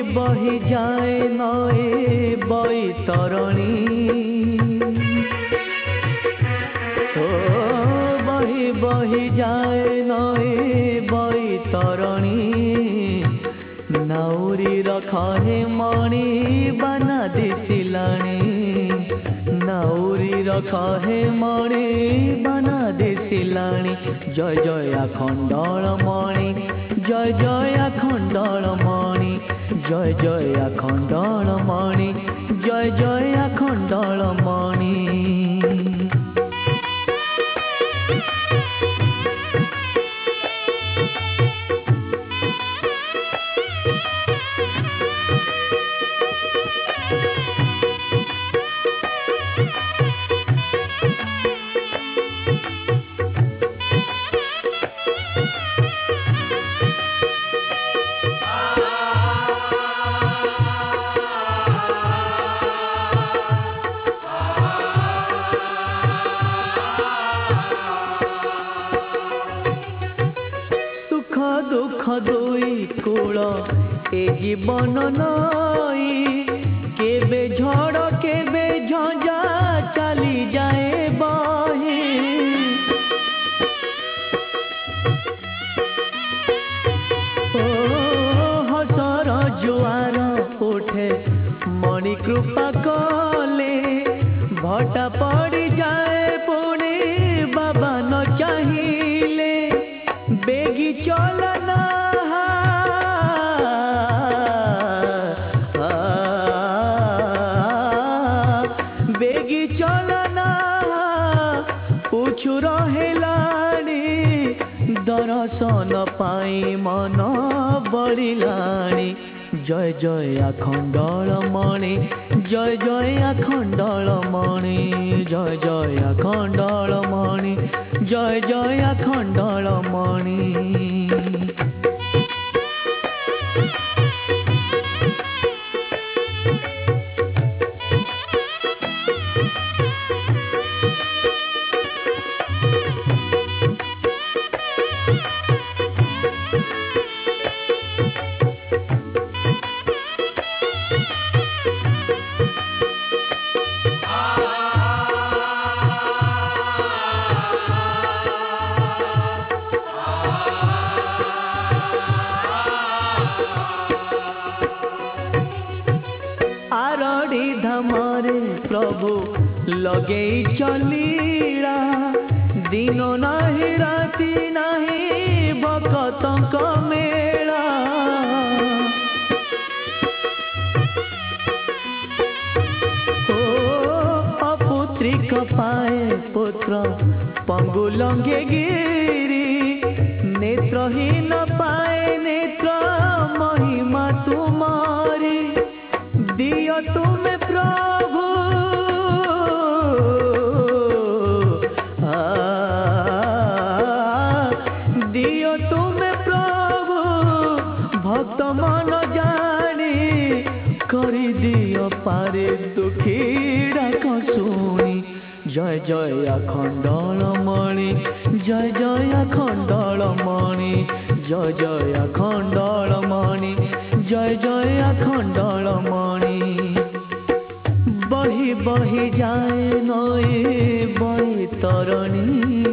बही जाए नए बैतरणी बही जाए नए बैतरणी नाउरी रखे मणि बना दिसिलाणी नाउरी रखे मणि बना दिसिलाणी जय जय खंडल मणि जय जय खंडल मणि जय जय खंडल मणि जय जय खंडल मणि दुख दुई कूल ए जीवन नई केबे झड़ केबे झंझा चली जाए बही हसर जुआर उठे मणि कृपा कले भटा पड़ी जाए पुणे बाबा न चाहिए बेगी चलना बेगी चलना पूछु रहेलाणी दर्शन पाई मन बढ़िलाणी जय जय खंडल मणि जय जय खंडल मणि जय जय खंडल मणि जय जय खंडल मणि आरड़ी धामरे प्रभु लगे चलीला दिन नहीं राति नहीं भक्तक मेला अपुत्रिक पाए पुत्र पंगु लंघे गिरी नेत्रहीन पाए नेत्र महिमा तुम्हारी दियो तुम्हें प्रभु दियो तुम्हें प्रभु भक्त मन जानी करी दियो पारे दुखी डाक शुणी जय जय खंडल मणि जय जय खंडल मणि जय जय खंडल मणि जय जय खंडल मणि बही बही जाए नई बैतरणी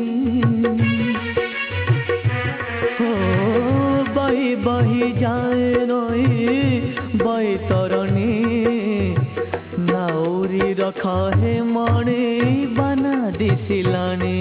बही बही जाए नई बैतरणी नाउरी रखे मणि बना दिसिलाणी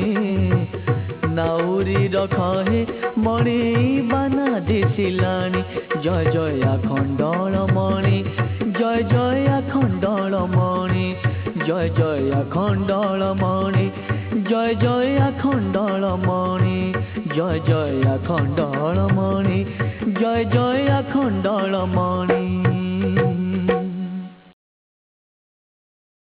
नाउरी रखे मणि बना दिसिलाणी जय जय खंडल मणि जय जय खंडल मणि जय जय खंडल मणि जय जय खंडल मणि जय जय खंडल मणि जय जय खंडल मणि।